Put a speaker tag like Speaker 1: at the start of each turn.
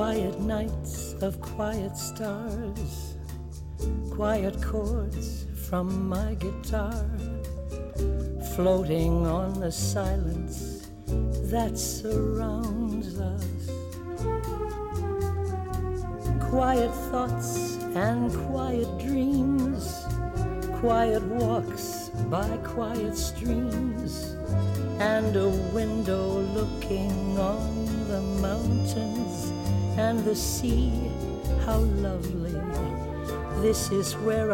Speaker 1: quiet nights of quiet stars, quiet chords from my guitar, floating on the silence that surrounds us. Quiet thoughts and quiet dreams, quiet walks by quiet streams, and a window looking on the mountains and the sea. How lovely, this is where